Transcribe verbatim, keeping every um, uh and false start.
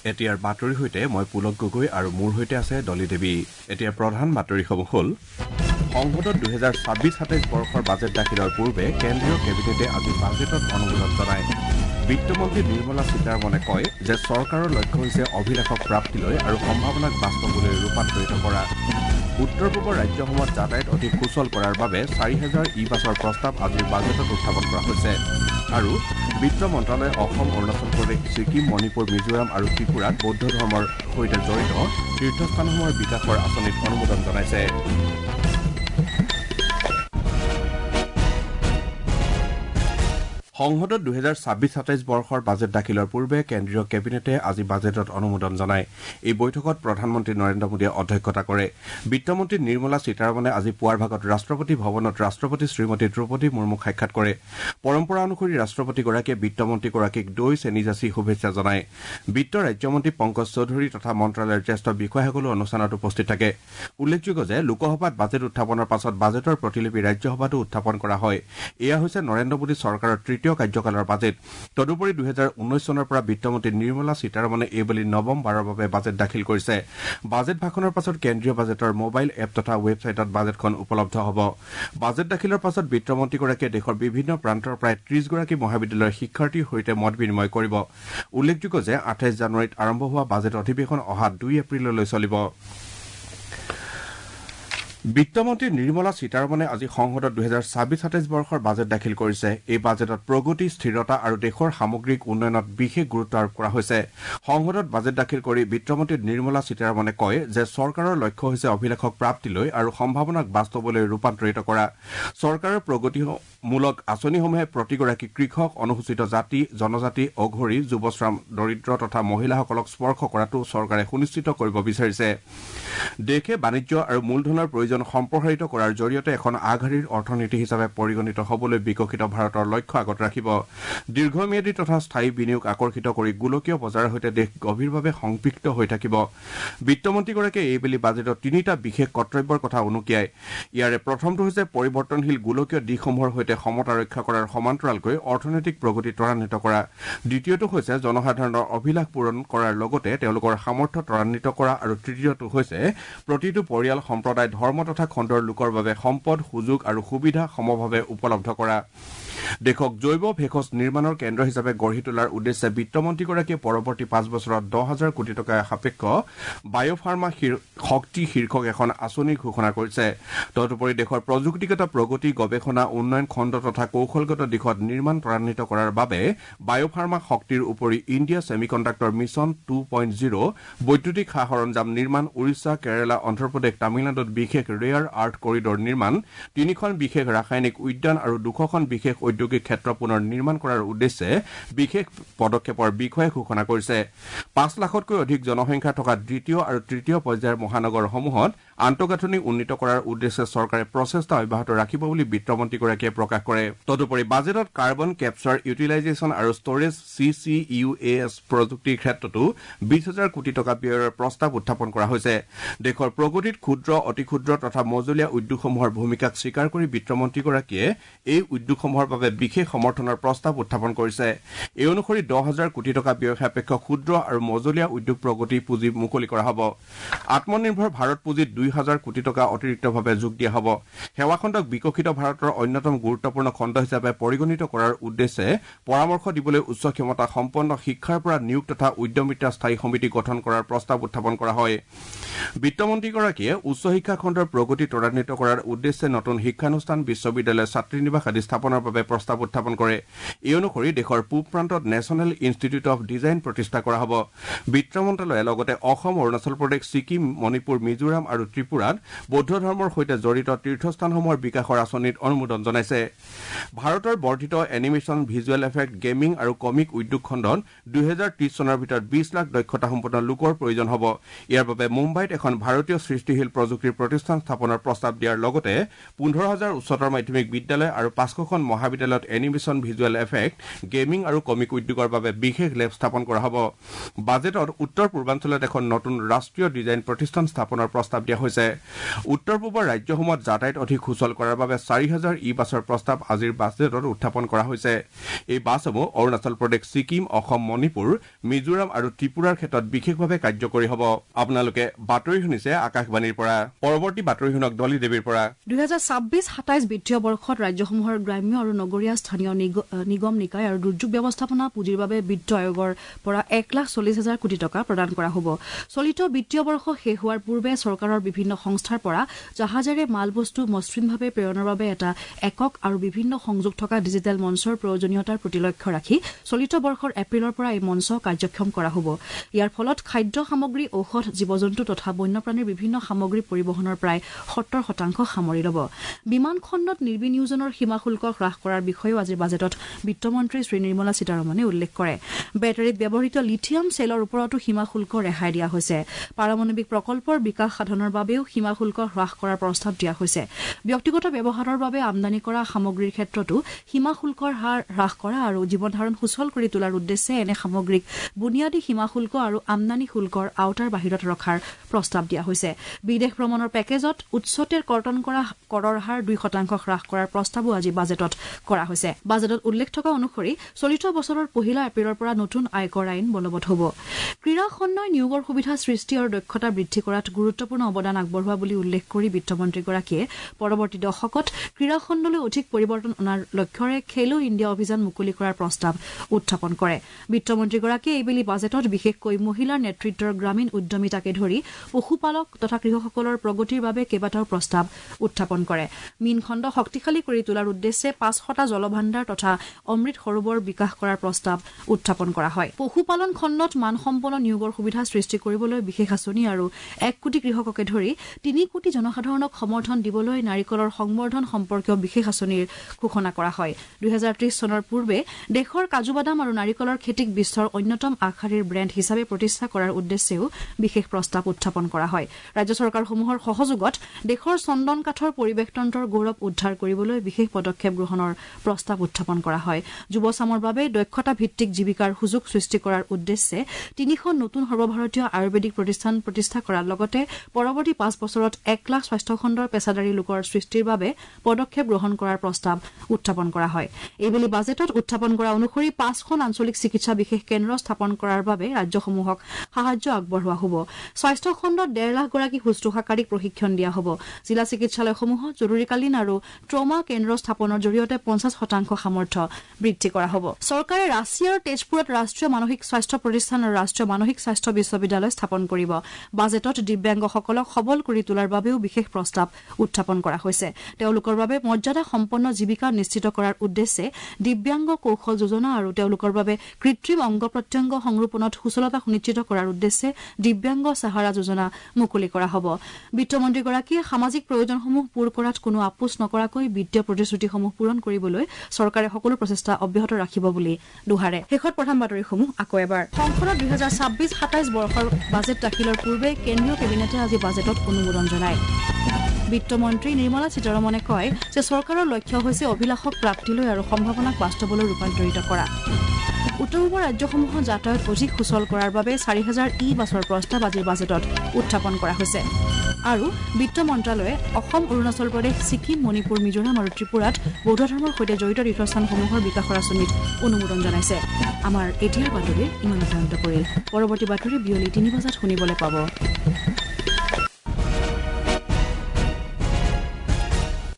এতিয়াৰ বাতৰিৰ সৈতে মই পুলক গগৈ আৰু মোৰ সৈতে আছে ডলি দেৱী। এতিয়া প্ৰধান বাতৰিসমূহ হ'ল সংসদত দুহেজাৰ ছাব্বিছ সাতাইছ বৰ্ষৰ বাজেট দাখিলৰ পূৰ্বে কেন্দ্ৰীয় কেবিনেটে আজি বাজেটত অনুমোদন জনায়। বিত্তমন্ত্ৰী নিৰ্মলা সীতাৰমণে কয় যে চৰকাৰৰ লক্ষ্য হৈছে অভিলাষক প্ৰাপ্তিলৈ আৰু সম্ভাৱনাক বাস্তৱলৈ ৰূপান্তৰিত কৰা। উত্তৰ পূবৰ ৰাজ্যসমূহত যাতায়াত অধিক সুচল কৰাৰ বাবে চাৰি হাজাৰ ই বাছৰ প্ৰস্তাৱ আজিৰ বাজেটত উত্থাপন কৰা হৈছে। আৰু বিত্ত মন্ত্ৰালয়ে অসম, অৰুণাচল প্ৰদেশ, ছিকিম, মণিপুৰ, মিজোৰাম আৰু ত্ৰিপুৰাত বৌদ্ধ ধৰ্মৰ সৈতে জড়িত তীৰ্থস্থানসমূহৰ বিকাশৰ আঁচনিত অনুমোদন জনাইছে। সংসদত দুহেজাৰ ছাব্বিছ সাতাইছ বৰ্ষৰ বাজেট দাখিলৰ পূৰ্বে কেন্দ্ৰীয় কেবিনেটে আজি বাজেটত অনুমোদন জনায়। এই বৈঠকত প্ৰধানমন্ত্ৰী নৰেন্দ্ৰ মোদীয়ে অধ্যক্ষতা কৰে। বিত্তমন্ত্ৰী নিৰ্মলা সীতাৰমণে আজি পুৱাৰ ভাগত ৰাষ্ট্ৰপতি ভৱনত ৰাষ্ট্ৰপতি শ্ৰীমতী দ্ৰৌপদী মুৰ্মুক সাক্ষাৎ কৰে। পৰম্পৰা অনুসৰি ৰাষ্ট্ৰপতিগৰাকীয়ে বিত্তমন্ত্ৰীগৰাকীক দৈ চেনি যাচি শুভেচ্ছা জনায়। বিত্ত ৰাজ্যমন্ত্ৰী পংকজ চৌধুৰী তথা মন্ত্ৰালয়ৰ জ্যেষ্ঠ বিষয়াসকলো অনুষ্ঠানত উপস্থিত থাকে। উল্লেখযোগ্য যে লোকসভাত বাজেট উত্থাপনৰ পাছত বাজেটৰ প্ৰতিলিপি ৰাজ্যসভাতো উত্থাপন কৰা হয়। এয়া হৈছে নৰেন্দ্ৰ মোদী চৰকাৰৰ তৃতীয় কাৰ্যকালৰ বাজেট। তদুপৰি দুহেজাৰ ঊনৈছ চনৰ পৰা বিত্তমন্ত্ৰী নিৰ্মলা সীতাৰমণে এইবুলি নৱম বাৰৰ বাবে বাজেট দাখিল কৰিছে। বাজেট ভাষণৰ পাছত কেন্দ্ৰীয় বাজেটৰ মোবাইল এপ তথা ৱেবছাইটত বাজেটখন উপলব্ধ হ'ব। বাজেট দাখিলৰ পাছত বিত্তমন্ত্ৰীগৰাকীয়ে দেশৰ বিভিন্ন প্ৰান্তৰ প্ৰায় ত্ৰিশগৰাকী মহাবিদ্যালয়ৰ শিক্ষাৰ্থীৰ সৈতে মত বিনিময় কৰিব। উল্লেখযোগ্য যে আঠাইছ জানুৱাৰীত আৰম্ভ হোৱা বাজেট অধিৱেশন অহা দুই এপ্ৰিললৈ চলিব। বিত্তমন্ত্ৰী নিৰ্মলা সীতাৰমণে আজি সংসদত দুহেজাৰ ছাব্বিছ সাতাইছ বৰ্ষৰ বাজেট দাখিল কৰিছে। এই বাজেটত প্ৰগতি, স্থিৰতা আৰু দেশৰ সামগ্ৰিক উন্নয়নত বিশেষ গুৰুত্ব আৰোপ কৰা হৈছে। সংসদত বাজেট দাখিল কৰি বিত্তমন্ত্ৰী নিৰ্মলা সীতাৰমণে কয় যে চৰকাৰৰ লক্ষ্য হৈছে অভিলাষক প্ৰাপ্তিলৈ আৰু সম্ভাৱনাক বাস্তৱলৈ ৰূপান্তৰিত কৰা। চৰকাৰৰ প্ৰগতিমূলক আঁচনিসমূহে প্ৰতিগৰাকী কৃষক, অনুসূচিত জাতি, জনজাতি, অঘৰী, যুৱশ্ৰম, দৰিদ্ৰ তথা মহিলাসকলক স্পৰ্শ কৰাটো চৰকাৰে সুনিশ্চিত কৰিব বিচাৰিছে। দেশে বাণিজ্য আৰু মূলধনৰ প্ৰয়োজন সম্প্ৰসাৰিত কৰাৰ জৰিয়তে এখন আগশাৰীৰ অৰ্থনীতি হিচাপে পৰিগণিত হ'বলৈ বিকশিত ভাৰতৰ লক্ষ্য আগত ৰাখিব। দীৰ্ঘম্যাদী তথা স্থায়ী বিনিয়োগ আকৰ্ষিত কৰি গোলকীয় বজাৰৰ সৈতে দেশ গভীৰভাৱে সংপৃক্ত হৈ থাকিব। বিত্তমন্ত্ৰীগৰাকীয়ে এইবেলি বাজেটত তিনিটা বিশেষ কৰ্তব্যৰ কথা উনুকিয়ায়। ইয়াৰে প্ৰথমটো হৈছে পৰিৱৰ্তনশীল গোলকীয় দিশসমূহৰ সৈতে সমতা ৰক্ষা কৰাৰ সমান্তৰালকৈ অৰ্থনৈতিক প্ৰগতি ত্বৰান্বিত কৰা। দ্বিতীয়টো হৈছে জনসাধাৰণৰ অভিলাষ পূৰণ কৰাৰ লগতে তেওঁলোকৰ সামৰ্থ্য ত্বৰান্বিত কৰা আৰু তৃতীয়টো হৈছে প্ৰতিটো পৰিয়াল, সম্প্ৰদায়, ধৰ্ম তথা খণ্ডৰ লোকৰ বাবে সম্পদ, সুযোগ আৰু সুবিধা সমভাৱে উপলব্ধ কৰা। দেশক জৈৱ ভেষজ নিৰ্মাণৰ কেন্দ্ৰ হিচাপে গঢ়ি তোলাৰ উদ্দেশ্যে বিত্তমন্ত্ৰীগৰাকীয়ে পৰৱৰ্তী পাঁচ বছৰত দহ হাজাৰ কোটি টকা সাপেক্ষ বায়'ফাৰ্মা শক্তি শীৰ্ষক এখন আঁচনি ঘোষণা কৰিছে। তদুপৰি দেশৰ প্ৰযুক্তিগত প্ৰগতি, গৱেষণা, উন্নয়ন খণ্ড তথা কৌশলগত দিশত নিৰ্মাণ ত্বৰান্বিত কৰাৰ বাবে বায়'ফাৰ্মা শক্তিৰ উপৰি India semiconductor mission two point zero', বৈদ্যুতিক সা সৰঞ্জাম নিৰ্মাণ, উৰিষ্যা, কেৰালা, অন্ধ্ৰপ্ৰদেশ, তামিলনাডুত বিশেষ ৰেয়াৰ আৰ্থ কৰিডৰ নিৰ্মাণ, তিনিখন বিশেষ ৰাসায়নিক উদ্যান আৰু দুশখন বিশেষ ঔদ্যোগিক ক্ষেত্ৰ পুনৰ নিৰ্মাণ কৰাৰ উদ্দেশ্যে বিশেষ পদক্ষেপৰ বিষয়ে ঘোষণা কৰিছে। পাঁচ লাখতকৈ অধিক জনসংখ্যা থকা দ্বিতীয় আৰু তৃতীয় পৰ্যায়ৰ মহানগৰসমূহত আন্তঃগাঁথনি উন্নীত কৰাৰ উদ্দেশ্যে চৰকাৰে প্ৰচেষ্টা অব্যাহত ৰাখিব বুলি বিত্তমন্ত্ৰীগৰাকীয়ে প্ৰকাশ কৰে। তদুপৰি বাজেটত কাৰ্বন কেপচাৰ, ইউটিলাইজেশ্যন আৰু storage C C U S প্ৰযুক্তিৰ ক্ষেত্ৰতো বিশ হাজাৰ কোটি টকা ব্যয়ৰ প্ৰস্তাৱ উত্থাপন কৰা হৈছে। দেশৰ প্ৰগতিত ক্ষুদ্ৰ, অতি ক্ষুদ্ৰ তথা মজলীয়া উদ্যোগসমূহৰ ভূমিকাক স্বীকাৰ কৰি বিত্তমন্ত্ৰীগৰাকীয়ে এই উদ্যোগসমূহৰ বাবে বিশেষ সমৰ্থনৰ প্ৰস্তাৱ উত্থাপন কৰিছে। এই অনুসৰি দহ হাজাৰ কোটি টকা ব্যয় সাপেক্ষ ক্ষুদ্ৰ আৰু মজলীয়া উদ্যোগ প্ৰগতি পুঁজি মুকলি কৰা হ'ব। আত্মনিৰ্ভৰ ভাৰত পুঁজিত দুই হাজাৰ কোটি টকা অতিৰিক্তভাৱে যোগ দিয়া হ'ব। সেৱাখণ্ডক বিকশিত ভাৰতৰ অন্যতম গুৰুত্বপূৰ্ণ খণ্ড হিচাপে পৰিগণিত কৰাৰ উদ্দেশ্যে পৰামৰ্শ দিবলৈ উচ্চ ক্ষমতা সম্পন্ন শিক্ষাৰ পৰা নিয়োগ তথা উদ্যমিতা স্থায়ী সমিতি গঠন কৰাৰ প্ৰস্তাৱ উত্থাপন কৰা হয়। বিত্তমন্ত্ৰীগৰাকীয়ে উচ্চ শিক্ষা খণ্ডৰ প্ৰগতি ত্বৰান্বিত কৰাৰ উদ্দেশ্যে নতুন শিক্ষানুষ্ঠান, বিশ্ববিদ্যালয়, ছাত্ৰীনিবাস আদি স্থাপনৰ বাবে প্ৰস্তাৱ উত্থাপন কৰে। এই অনুসৰি দেশৰ পূব প্ৰান্তত নেশ্যনেল ইনষ্টিটিউট অৱ ডিজাইন প্ৰতিষ্ঠা কৰা হ'ব। বিত্ত মন্ত্ৰালয়ে লগতে অসম, অৰুণাচল প্ৰদেশ, ছিকিম, মণিপুৰ, মিজোৰাম আৰু ত্ৰিপুৰাত বৌদ্ধ ধৰ্মৰ সৈতে জড়িত তীৰ্থস্থানসমূহৰ বিকাশৰ আঁচনিত অনুমোদন জনাইছে। ভাৰতৰ বৰ্ধিত এনিমেশ্যন, ভিজুৱেল এফেক্ট, গেমিং আৰু কমিক উদ্যোগ খণ্ডত দুহেজাৰ ত্ৰিশ চনৰ ভিতৰত বিশ লাখ দক্ষতাসম্পন্ন লোকৰ প্ৰয়োজন হ'ব। ইয়াৰ বাবে মুম্বাইত এখন ভাৰতীয় সৃষ্টিশীল প্ৰযুক্তিৰ প্ৰতিষ্ঠান স্থাপনৰ প্ৰস্তাৱ দিয়াৰ লগতে পোন্ধৰ হাজাৰ উচ্চতৰ মাধ্যমিক বিদ্যালয় আৰু পাঁচশখন মহাবিদ্যালয় বিশ্ববিদ্যালয়ত এনিমেশ্যন ভিজুৱেল এফেক্ট গেমিং আৰু কমিক উদ্যোগৰ বাবে বিশেষ লেব স্থাপন কৰা হ'ব বাজেটত উত্তৰ পূৰ্বাঞ্চলত এখন নতুন ৰাষ্ট্ৰীয় ডিজাইন প্ৰতিষ্ঠান স্থাপনৰ প্ৰস্তাৱ দিয়া হৈছে উত্তৰ পূবৰ ৰাজ্যসমূহত যাতায়াত অধিক সুচল কৰাৰ বাবে চাৰি হাজাৰ ই বাছৰ প্ৰস্তাৱ আজিৰ বাজেটত উত্থাপন কৰা হৈছে এই বাছসমূহ অৰুণাচল প্ৰদেশ ছিকিম অসম মণিপুৰ মিজোৰাম আৰু ত্ৰিপুৰাৰ ক্ষেত্ৰত বিশেষভাৱে কাৰ্যকৰী হ'ব আপোনালোকে বাতৰি শুনিছে আকাশবাণীৰ পৰা পৰৱৰ্তী বাতৰি শুনক দলি দেৱীৰ পৰা দুই হাজাৰ ছাব্বিছ সাতাইছ বিত্তীয় বৰ্ষত ৰাজ্যসমূহৰ গ্ৰাম্য আৰু নগৰীয়া স্থানীয় নিগম নিকায় আৰু দুৰ্যোগ ব্যৱস্থাপনা পুঁজিৰ বাবে বিত্ত আয়োগৰ পৰা এক লাখ চল্লিছ হাজাৰ কোটি টকা প্ৰদান কৰা হ'ব চলিত বিত্তীয় বৰ্ষ শেষ হোৱাৰ পূৰ্বে চৰকাৰৰ বিভিন্ন সংস্থাৰ পৰা জাহাজেৰে মালবস্তু মসৃণভাৱে প্ৰেৰণৰ বাবে এটা একক আৰু বিভিন্ন সংযোগ থকা ডিজিটেল মঞ্চৰ প্ৰয়োজনীয়তাৰ প্ৰতি লক্ষ্য ৰাখি চলিত বৰ্ষৰ এপ্ৰিলৰ পৰা এই মঞ্চ কাৰ্যক্ষম কৰা হ'ব ইয়াৰ ফলত খাদ্য সামগ্ৰী ঔষধ জীৱ-জন্তু তথা বন্যপ্ৰাণীৰ বিভিন্ন সামগ্ৰী পৰিবহণৰ প্ৰায় সত্তৰ শতাংশ সামৰি ল'ব বিমান খণ্ডত নিৰ্বিনিয়োজনৰ সীমা শুল্ক হ্ৰাস কৰাৰ বিষয়েও আজিৰ বাজেটত বিত্তমন্ত্ৰী শ্ৰী নিৰ্মলা সীতাৰমণে উল্লেখ কৰে বেটাৰীত ব্যৱহৃত লিথিয়াম চেলৰ ওপৰতো সীমা শুল্ক ৰেহাই দিয়া হৈছে পাৰমাণৱিক প্ৰকল্পৰ বিকাশ সাধনৰ বাবেও সীমা শুল্ক হ্ৰাস কৰাৰ প্ৰস্তাৱ দিয়া হৈছে ব্যক্তিগত ব্যৱহাৰৰ বাবে আমদানি কৰা সামগ্ৰীৰ ক্ষেত্ৰতো সীমা শুল্কৰ হাৰ হ্ৰাস কৰা আৰু জীৱন ধাৰণ সুচল কৰি তোলাৰ উদ্দেশ্যে এনে সামগ্ৰীক বুনিয়াদী সীমা শুল্ক আৰু আমদানি শুল্কৰ আওতাৰ বাহিৰত ৰখাৰ প্ৰস্তাৱ দিয়া হৈছে বিদেশ ভ্ৰমণৰ পেকেজত উচ্চতেৰ কৰ্তন কৰা কৰৰ হাৰ দুই শতাংশ হ্ৰাস কৰাৰ প্ৰস্তাৱো আজি বাজেটত কৰা হৈছে বাজেটত উল্লেখ থকা অনুসৰি চলিত বছৰৰ পহিলা এপ্ৰিলৰ পৰা নতুন আয়কৰ আইন বলবৎ হ'ব ক্ৰীড়া খণ্ডই নিয়োগৰ সুবিধা সৃষ্টি আৰু দক্ষতা বৃদ্ধি কৰাত গুৰুত্বপূৰ্ণ অৱদান আগবঢ়োৱা বুলি উল্লেখ কৰি বিত্তমন্ত্ৰীগৰাকীয়ে পৰৱৰ্তী দশকত ক্ৰীড়া খণ্ডলৈ অধিক পৰিৱৰ্তন অনাৰ লক্ষ্যৰে খেলো ইণ্ডিয়া অভিযান মুকলি কৰাৰ প্ৰস্তাৱ উত্থাপন কৰে বিত্তমন্ত্ৰীগৰাকীয়ে এইবেলি বাজেটত বিশেষকৈ মহিলাৰ নেতৃত্বৰ গ্ৰামীণ উদ্যমিতাকে ধৰি পশুপালক তথা কৃষকসকলৰ প্ৰগতিৰ বাবে কেইবাটাও প্ৰস্তাৱ উত্থাপন কৰে মীন খণ্ড শক্তিশালী কৰি তোলাৰ উদ্দেশ্যে পাঁচশটা জলভাণ্ডাৰ তথা অমৃত সৰোবৰ বিকাশ কৰাৰ প্ৰস্তাৱ উত্থাপন কৰা হয় পশুপালন খণ্ডত মানসম্পন্ন নিয়োগৰ সুবিধা সৃষ্টি কৰিবলৈ বিশেষ আঁচনি আৰু এক কোটি কৃষককে ধৰি তিনি কোটি জনসাধাৰণক সমৰ্থন দিবলৈ নাৰিকলৰ সংবৰ্ধন সম্পৰ্কীয় বিশেষ আঁচনিৰ ঘোষণা কৰা হয় দুই হাজাৰ ত্ৰিশ চনৰ পূৰ্বে দেশৰ কাজু বাদাম আৰু নাৰিকলৰ খেতিক বিশ্বৰ অন্যতম আগশাৰীৰ ব্ৰেণ্ড হিচাপে প্ৰতিষ্ঠা কৰাৰ উদ্দেশ্যেও বিশেষ প্ৰস্তাৱ উত্থাপন কৰা হয় ৰাজ্য চৰকাৰসমূহৰ সহযোগত দেশৰ চন্দন কাঠৰ পৰিৱেশ তন্ত্ৰৰ গৌৰৱ উদ্ধাৰ কৰিবলৈ বিশেষ পদক্ষেপ গ্ৰহণৰ প্ৰস্তাৱ উত্থাপন কৰা হয় যুৱচামৰ বাবে দক্ষতা ভিত্তিক জীৱিকাৰ সুযোগ সৃষ্টি কৰাৰ উদ্দেশ্যে তিনিখন নতুন সৰ্বভাৰতীয় আয়ুৰ্বেদিক প্ৰতিষ্ঠান প্ৰতিষ্ঠা কৰাৰ লগতে পৰৱৰ্তী পাঁচ বছৰত এক লাখ স্বাস্থ্য খণ্ডৰ পেছাদাৰী লোকৰ সৃষ্টিৰ বাবে পদক্ষেপ গ্ৰহণ কৰাৰ প্ৰস্তাৱ উত্থাপন কৰা হয় এইবেলি বাজেটত উত্থাপন কৰা অনুসৰি পাঁচখন আঞ্চলিক চিকিৎসা বিশেষ কেন্দ্ৰ স্থাপন কৰাৰ বাবে ৰাজ্যসমূহক সাহায্য আগবঢ়োৱা হ'ব স্বাস্থ্য খণ্ডত ডেৰ লাখ গৰাকী শুশ্ৰূষাকাৰীক প্ৰশিক্ষণ দিয়া হ'ব জিলা চিকিৎসালয়সমূহত জৰুৰীকালীন আৰু ট্ৰমা কেন্দ্ৰ স্থাপনৰ জৰিয়তে পঞ্চাছ শতাংশ সামৰ্থ্য বৃদ্ধি কৰা হ'ব চৰকাৰে ৰাঁচী আৰু তেজপুৰত ৰাষ্ট্ৰীয় মানসিক স্বাস্থ্য প্ৰতিষ্ঠান আৰু ৰাষ্ট্ৰীয় মানসিক স্বাস্থ্য বিশ্ববিদ্যালয় স্থাপন কৰিব বাজেটত দিব্যাংগসকলক সবল কৰি তোলাৰ বাবেও বিশেষ প্ৰস্তাৱ উত্থাপন কৰা হৈছে তেওঁলোকৰ বাবে মৰ্যাদা সম্পন্ন জীৱিকা নিশ্চিত কৰাৰ উদ্দেশ্যে দিব্যাংগ কৌশল যোজনা আৰু তেওঁলোকৰ বাবে কৃত্ৰিম অংগ প্ৰত্যংগ সংৰোপণত সুচলতা সুনিশ্চিত কৰাৰ উদ্দেশ্যে দিব্যাংগ সাহাৰা যোজনা মুকলি কৰা হ'ব বিত্তমন্ত্ৰীগৰাকীয়ে সামাজিক প্ৰয়োজনসমূহ পূৰ কৰাত কোনো আপোচ নকৰাকৈ বিত্তীয় প্ৰতিশ্ৰুতিসমূহ পূৰণ কৰিবলৈ চৰকাৰে সকলো প্ৰচেষ্টা অব্যাহত ৰাখিব বুলি দোহাৰে শেষত প্ৰধান বাতৰিসমূহ আকৌ এবাৰ সংসদত দুই হাজাৰ ছাব্বিছ সাতাইছ বৰ্ষৰ বাজেট দাখিলৰ পূৰ্বে কেন্দ্ৰীয় কেবিনেটে আজি বাজেটত অনুমোদন জনায় বিত্তমন্ত্ৰী নিৰ্মলা সীতাৰমণে কয় যে চৰকাৰৰ লক্ষ্য হৈছে অভিলাষক প্ৰাপ্তিলৈ আৰু সম্ভাৱনাক বাস্তৱলৈ ৰূপান্তৰিত কৰা উত্তৰ পূবৰ ৰাজ্যসমূহত যাতায়াত অধিক সুচল কৰাৰ বাবে চাৰি হাজাৰ ই বাছৰ প্ৰস্তাৱ আজিৰ বাজেটত উত্থাপন কৰা হৈছে আৰু বিত্ত মন্ত্ৰালয়ে অসম অৰুণাচল প্ৰদেশ ছিকিম মণিপুৰ মিজোৰাম আৰু ত্ৰিপুৰাত বৌদ্ধ ধৰ্মৰ সৈতে জড়িত তীৰ্থস্থানসমূহৰ বিকাশৰ আঁচনিত অনুমোদন জনাইছে আমাৰ এতিয়াৰ বাতৰি ইমানতে অন্ত পৰিল পৰৱৰ্তী বাতৰি বিয়লি তিনি বজাত শুনিবলৈ পাব